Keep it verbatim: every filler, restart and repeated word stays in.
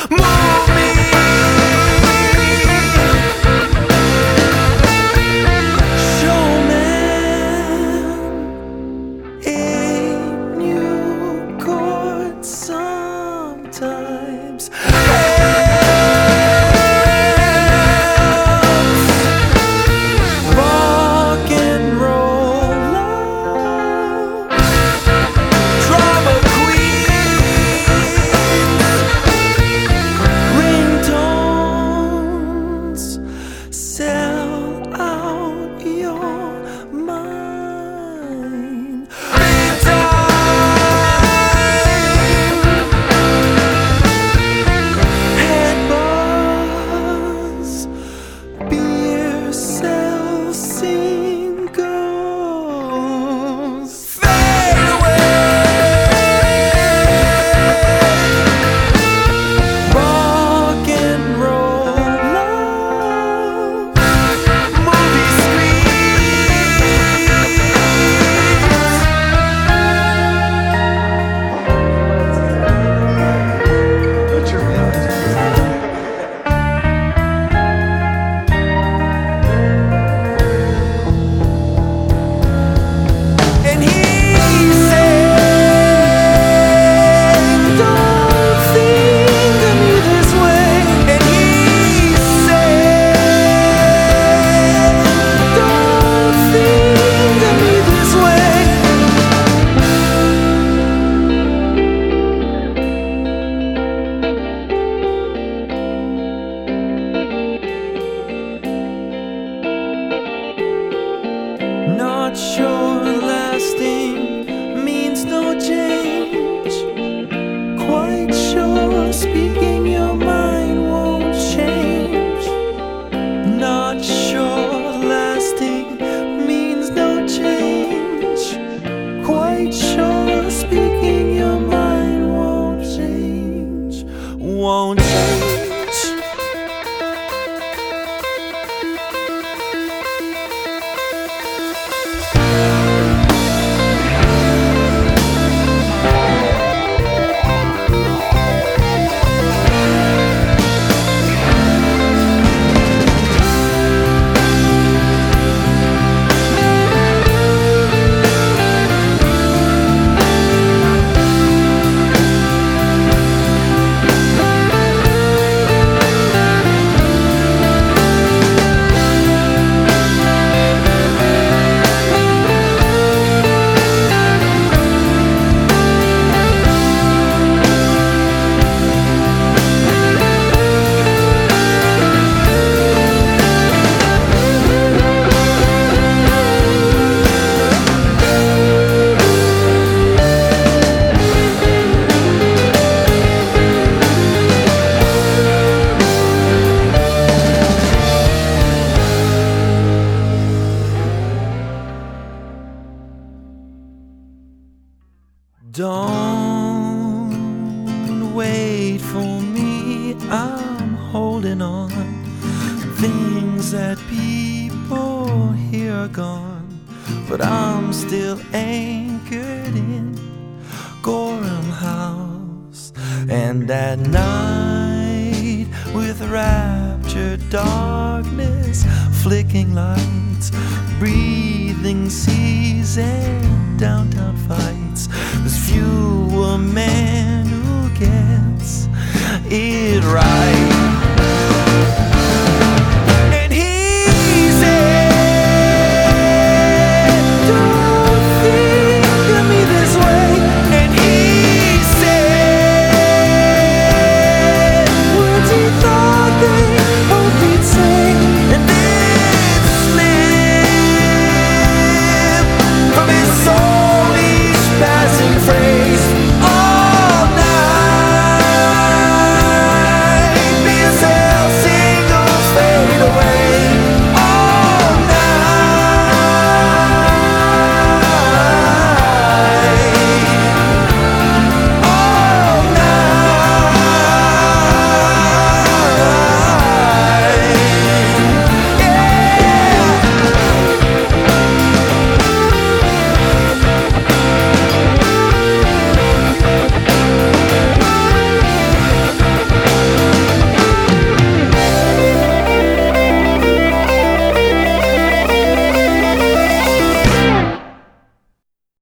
Move me. Showman, ain't you good sometimes? Rock and roll love, drama queens, ringtones, sell out your mind. Big time, head buzz, beer sells singles, fade away. Rock and roll love, movie What's your feelings? and he said, don't think of me this way. And he said, don't think of me this way. Not sure lasting means no change. Quite sure speaking your mind won't change. Not sure lasting means no change. Quite sure speaking your mind won't change. Won't change. Don't wait for me, I'm holding on. Things that people here are gone, but I'm still anchored in Gorham House. And at night, with raptured darkness, flicking lights, breathing seas and downtown fights, there's few a man who gets it right.